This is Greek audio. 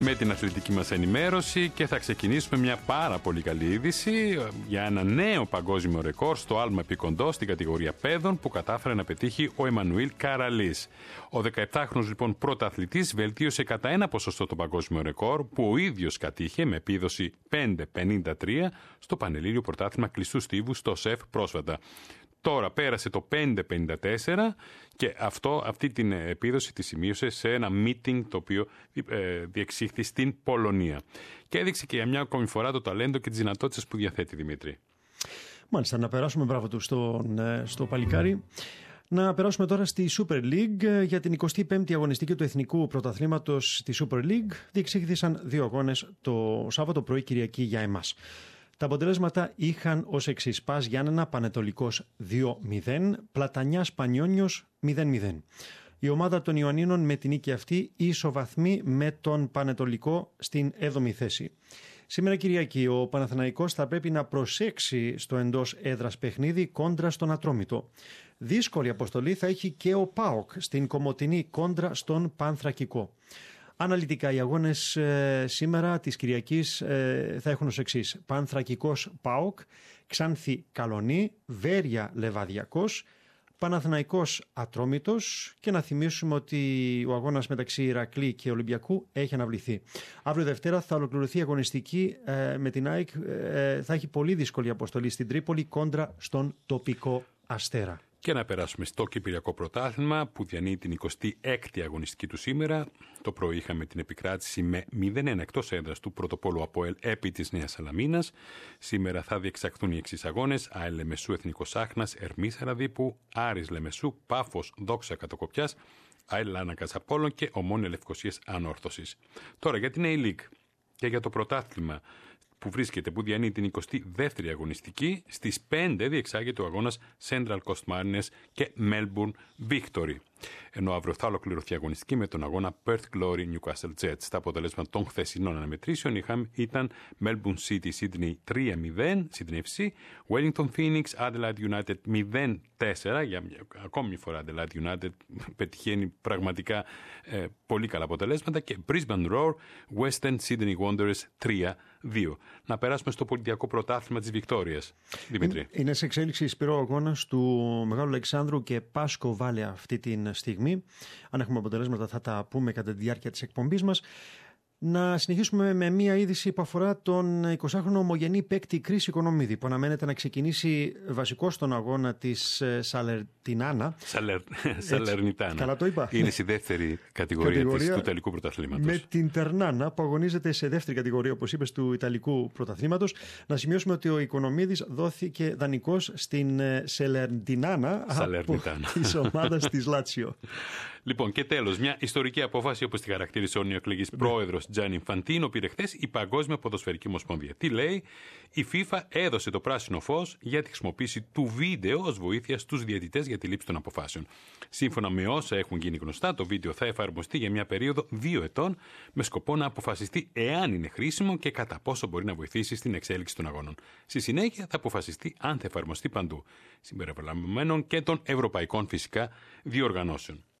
Με την αθλητική μας ενημέρωση και θα ξεκινήσουμε μια πάρα πολύ καλή είδηση για ένα νέο παγκόσμιο ρεκόρ στο άλμα επικοντό στην κατηγορία παιδών που κατάφερε να πετύχει ο Εμμανουήλ Καραλής. Ο 17χρονος λοιπόν πρωταθλητής βελτίωσε κατά ένα ποσοστό το παγκόσμιο ρεκόρ που ο ίδιος κατήχε με επίδοση 5.53 στο Πανελλήνιο Πρωτάθλημα Κλειστού Στίβου στο ΣΕΦ πρόσφατα. Τώρα πέρασε το 5.54 και αυτή την επίδοση τη σημείωσε σε ένα meeting το οποίο διεξήχθη στην Πολωνία. Και έδειξε και για μια ακόμη φορά το ταλέντο και τις δυνατότητες που διαθέτει, Δημήτρη. Μάλιστα, να περάσουμε μπράβο του στο παλικάρι. Να περάσουμε τώρα στη Super League. Για την 25η αγωνιστική του Εθνικού Πρωταθλήματος τη Super League διεξήχθησαν 2 αγώνες το Σάββατο πρωί Κυριακή για εμάς. Τα αποτελέσματα είχαν ως εξής: Πας Γιάννενα Πανετολικός 2-0, Πλατανιάς Πανιόνιος 0-0. Η ομάδα των Ιωαννίνων με την νίκη αυτή ισοβαθμεί με τον Πανετολικό στην 7η θέση. Σήμερα Κυριακή ο Παναθηναϊκός θα πρέπει να προσέξει στο εντός έδρας παιχνίδι κόντρα στον Ατρόμητο. Δύσκολη αποστολή θα έχει και ο ΠΑΟΚ στην Κομοτηνή κόντρα στον Πανθρακικό. Αναλυτικά οι αγώνες σήμερα της Κυριακής θα έχουν ως εξής: Πανθρακικός ΠΑΟΚ, Ξάνθη Καλονή, Βέρεια Λεβαδιακός, Παναθηναϊκός Ατρόμητος, και να θυμίσουμε ότι ο αγώνας μεταξύ Ηρακλή και Ολυμπιακού έχει αναβληθεί. Αύριο Δευτέρα θα ολοκληρωθεί η αγωνιστική με την ΑΕΚ. Θα έχει πολύ δύσκολη αποστολή στην Τρίπολη κόντρα στον τοπικό Αστέρα. Και να περάσουμε στο Κυπριακό Πρωτάθλημα που διανύει την 26η αγωνιστική του σήμερα. Το πρωί είχαμε την επικράτηση με 0-1 εκτός έδρας του Πρωτοπόλου ΑΠΟΕΛ επί της Νέας Σαλαμίνας. Σήμερα θα διεξαχθούν οι εξής αγώνες: ΑΕΛ Λεμεσού Εθνικός Άχνας Ερμής Αραδίπου, Άρης Λεμεσού Πάφος Δόξα Κατοκοπιάς, ΑΕΛ Λάνακας Απόλλων και Ομόνια Λευκοσίας Ανόρθωσης. Τώρα για την A-League και για το πρωτάθλημα που διανύει την 22η αγωνιστική, στις 5 διεξάγεται ο αγώνας Central Coast Mariners και Melbourne Victory. Ενώ αύριο θα ολοκληρωθεί η αγωνιστική με τον αγώνα Perth Glory Newcastle Jets. Τα αποτελέσματα των χθεσινών αναμετρήσεων ήταν Melbourne City Sydney 3-0, Sydney FC, Wellington Phoenix Adelaide United 0-4. Για ακόμη μια φορά Adelaide United πετυχαίνει πραγματικά πολύ καλά αποτελέσματα, και Brisbane Roar Western Sydney Wanderers 3-2. Να περάσουμε στο πολιτιακό πρωτάθλημα της Βικτόριας. Δημήτρη. Είναι σε εξέλιξη Σπυρό αγώνας του Μεγάλου Αλεξάνδρου και Πάσκο Βάλε αυτή την στιγμή. Αν έχουμε αποτελέσματα θα τα πούμε κατά τη διάρκεια της εκπομπής μας. Να συνεχίσουμε με μια είδηση που αφορά τον 20χρονο ομογενή παίκτη Κρίς Οικονομίδη, που αναμένεται να ξεκινήσει βασικό στον αγώνα της Σαλερνιτάνα. Καλά το είπα. Είναι στη δεύτερη κατηγορία του Ιταλικού Πρωταθλήματος. Με την Τερνάνα που αγωνίζεται σε δεύτερη κατηγορία, όπως είπες, του Ιταλικού Πρωταθλήματος. Να σημειώσουμε ότι ο Οικονομίδης δόθηκε δανεικός στην Σαλερνιτάνα από της ομάδας της Λάτσιο. Λοιπόν, και τέλος, μια ιστορική απόφαση, όπως τη χαρακτήρισε ο νεοεκλεγής πρόεδρος Τζάνι Ινφαντίνο, πήρε χθες η Παγκόσμια Ποδοσφαιρική Ομοσπονδία. Τι λέει? Η FIFA έδωσε το πράσινο φως για τη χρησιμοποίηση του βίντεο ως βοήθεια στους διαιτητές για τη λήψη των αποφάσεων. Σύμφωνα με όσα έχουν γίνει γνωστά, το βίντεο θα εφαρμοστεί για μια περίοδο 2 ετών με σκοπό να αποφασιστεί εάν είναι χρήσιμο και κατά πόσο μπορεί να βοηθήσει στην εξέλιξη των αγώνων. Στη συνέχεια θα αποφασιστεί αν θα εφαρμοστεί παντού, συμπεριλαμβανομένων και των ευρωπαϊκών φυσικά διοργανώσεων.